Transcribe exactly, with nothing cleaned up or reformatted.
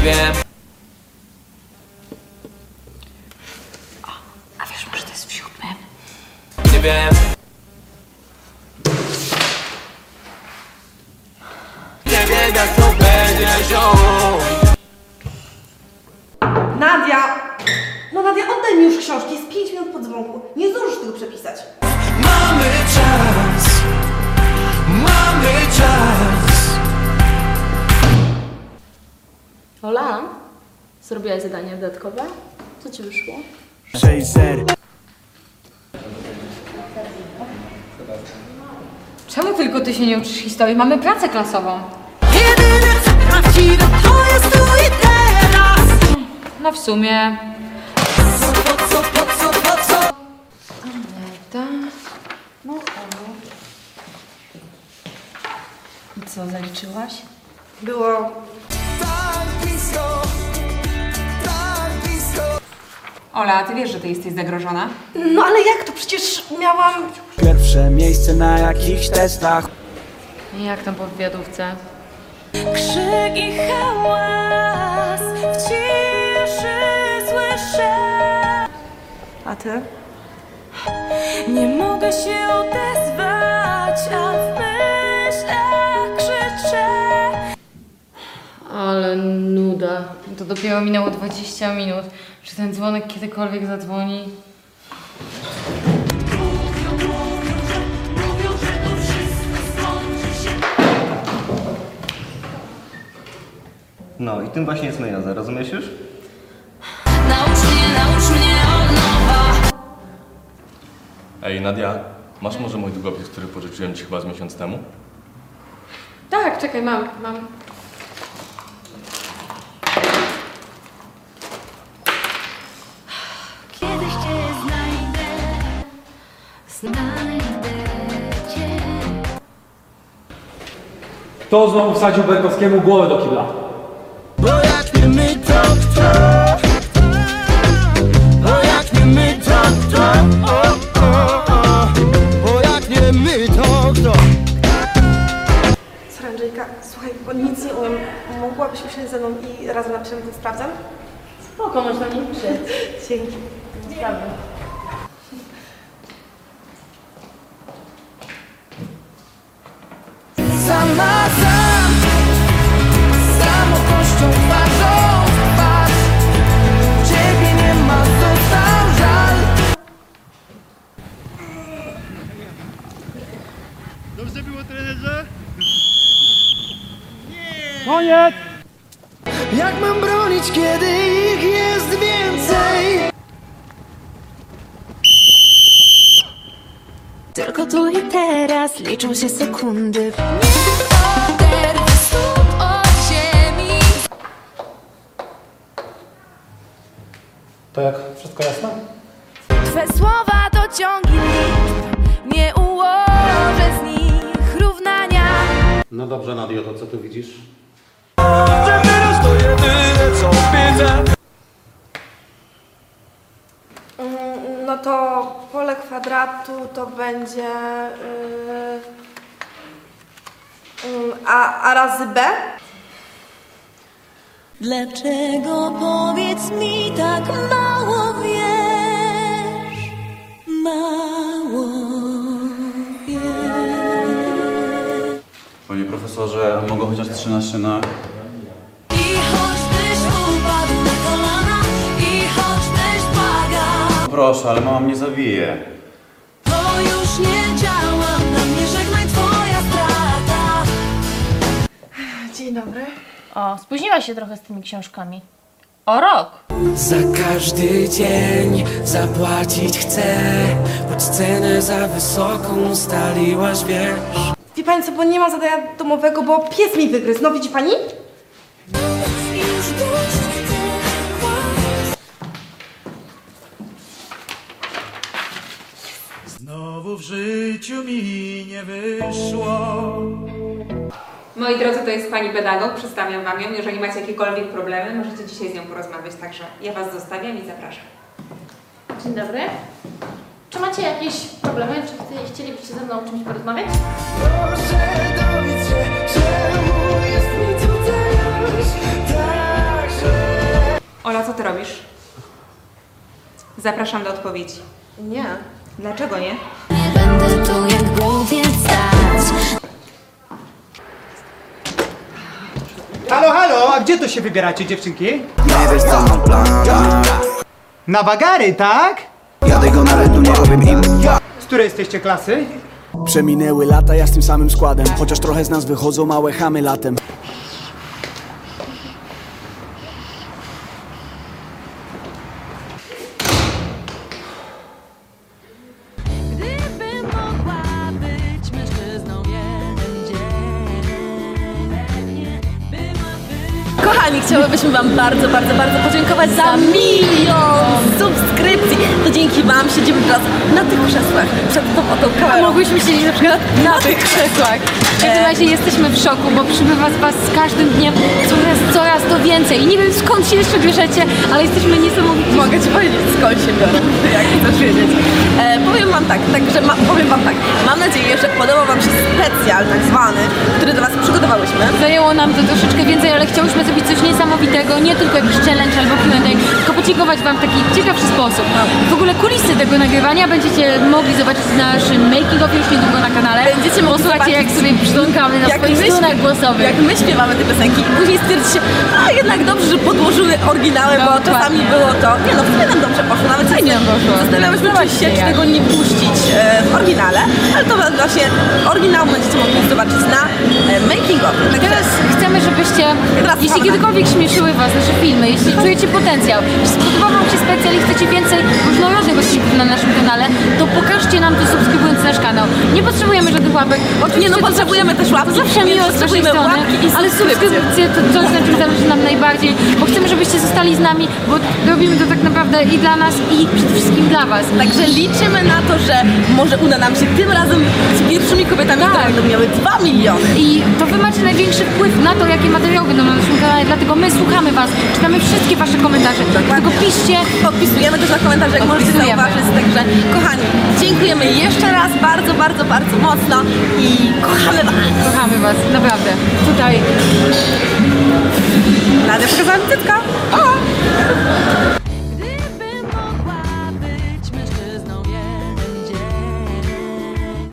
wiem. O, a wiesz, może to jest w siódmym? Nie wiem. Nie wiem jak to będzie, ziom. Nadia! No Nadia, oddaj mi już książki, jest pięć minut po dzwonku. Nie zdążysz tego przepisać. Mamy czas. Mamy czas. Ola, zrobiłaś zadanie dodatkowe? Co ci wyszło? Czemu tylko ty się nie uczysz historii? Mamy pracę klasową. Jedyne co prawdziwe to jest tu i teraz. No w sumie... Co, po co, po co, po co? Ta... No o. I co, zaliczyłaś? Było... Tak blisko. Tak blisko. Ola, ty wiesz, że ty jesteś zagrożona? No ale jak to? Przecież miałam... Pierwsze miejsce na jakichś testach. Jak tam po wywiadówce? Krzyk i hałas w ciszy słyszę. A ty? Nie mogę się odezwać, a w myślach krzyczę. Ale nuda. To dopiero minęło dwadzieścia minut. Czy ten dzwonek kiedykolwiek zadzwoni? No i tym właśnie jest mejoza, rozumiesz już? Naucz mnie, naucz mnie od nowa. Ej, Nadia, masz może mój długopis, który pożyczyłem ci chyba z miesiąc temu? Tak, czekaj, mam, mam. Kiedyś cię znajdę, znajdę cię. Kto znowu wsadził Berkowskiemu głowę do kibla? Bo jak nie my to kto? Bo jak nie my to kto? O, o, o. Bo jak nie my to kto? Sorry Andrzejka, słuchaj, bo nic nie umiem. Mogłabyś usiąść ze mną i razem napiszemy ten sprawdzian? Spoko, można mnie przyjść. Dzięki. Prawda. Sama sam, samotością twarzą w twarz. Ciebie nie ma, został żal. Dobrze było, trenerze? Koniec! Jak mam bronić, kiedy ich jest więcej? Tylko tu i teraz liczą się sekundy. Nie oderwę stóp od ziemi. To jak? Wszystko jasne? Twe słowa to ciągi liczb. Nie ułożę z nich równania. No dobrze, Nadio, to co tu widzisz? Że teraz to jedyne co widzę. Mm, No to pole kwadratu to będzie... Yy, yy, a, a razy B? Dlaczego, powiedz mi, tak mało wiesz? Mało wiesz. Panie profesorze, mogę chociaż trzynaście na... I choć też upadł na kolana, i choć też błagał, Proszę, ale mama mnie zawije. to już nie działa na mnie, żegnaj twoja strata. Dzień dobry. O, spóźniłaś się trochę z tymi książkami. O rok! Za każdy dzień zapłacić chcę, choć cenę za wysoką ustaliłaś, wiesz. Wie pani co, bo nie mam zadania domowego, bo pies mi wygryzł. No widzi pani? I już dość tych kłamstw. Znowu w życiu mi nie wyszło. Moi drodzy, to jest pani pedagog, przedstawiam wam ją. Jeżeli macie jakiekolwiek problemy, możecie dzisiaj z nią porozmawiać, także ja was zostawiam i zapraszam. Dzień dobry. Czy macie jakieś problemy? Czy chci- chcielibyście ze mną o czymś porozmawiać? Proszę dowiedz się, czemu jest mi tutaj już tak Ola, co ty robisz? Zapraszam do odpowiedzi. Nie. Dlaczego nie? Będę tu jak głowie stać. Halo, halo, a gdzie to się wybieracie, dziewczynki? Nie wiesz co mam plan. Na wagary, tak? Jadę go na rentu, nie powiem im. Z której jesteście klasy? Przeminęły lata, ja z tym samym składem. Chociaż trochę z nas wychodzą małe chamy latem. Gdybym mogła być mężczyzną jeden dzień, Kochani, chciałybyśmy Wam bardzo, bardzo, bardzo podziękować za milion subskrypcji. To dzięki Wam siedzimy teraz na tych krzesłach przed tą oto kamerą. A mogłyśmy siedzieć na przykład na tych krzesłach. W każdym razie jesteśmy w szoku, bo przybywa z Was z każdym dniem coraz, coraz to więcej. I nie wiem skąd się jeszcze bierzecie, ale jesteśmy niesamowici. Mogę Ci powiedzieć, skąd się biorą, jak chcesz wiedzieć. E, powiem Wam tak, także ma, powiem Wam tak. Mam nadzieję, że podobał Wam się specjal tak zwany, który dla Was przygotowałyśmy. Zajęło nam to troszeczkę więcej, ale chciałyśmy zrobić coś niesamowitego, nie tylko jakiś challenge albo Q and A, tylko podziękować Wam w taki ciekawszy sposób. W ogóle kulisy tego nagrywania będziecie mogli zobaczyć w naszym making of już niedługo na kanale. Będziecie mogli Posłuchajcie, jak zobaczyć, sobie brzdąkamy na jak swoich my stronach śpiew- głosowych. Jak my śpiewamy te piosenki i później stwierdzicie, a jednak dobrze, że podłożyły oryginały, bo Dokładnie. czasami było to, nie no, w sumie nam dobrze poszło, nawet Fajnie nam poszło. zastanawiałyśmy Zobaczcie się, czy jak. tego nie puścić e, w oryginale, ale to właśnie oryginał będziecie mogli zobaczyć na e, making of. Także Teraz chcemy, żebyście, Teraz jeśli mamy kiedykolwiek śmieszyły Was nasze filmy, jeśli czujecie potencjał, jeśli spodobał Wam się specjal i chcecie więcej różnorodnych odcinków na naszym kanale, to pokażcie nam to subskrybując nasz kanał. Nie potrzebujemy żadnych łapek. Oczywiście Nie no, to potrzebujemy zawsze, też łapki, To zawsze więc miło z Waszej potrzebujemy strony, łapki i ale subskrypcje. subskrypcje to coś, na czym zależy nam najbardziej, bo chcemy, żebyście zostali z nami, bo robimy to tak naprawdę i dla nas, i przede wszystkim dla Was. Także liczymy na to, że może uda nam się tym razem z pierwszymi kobietami, Tak. które będą miały dwa miliony. I to Wy macie największy wpływ na to, jakie materiały będą na naszym kanale, dlatego my słuchamy Was, czytamy wszystkie Wasze komentarze, dlatego piszcie. Odpisujemy też na komentarze, jak możecie Odpisujemy. zauważyć. Także kochani, dziękujemy jeszcze raz bardzo, bardzo, bardzo mocno i kochamy Was. Kochamy Was, naprawdę. Tutaj Nadia pokazała mi cycka. Pa!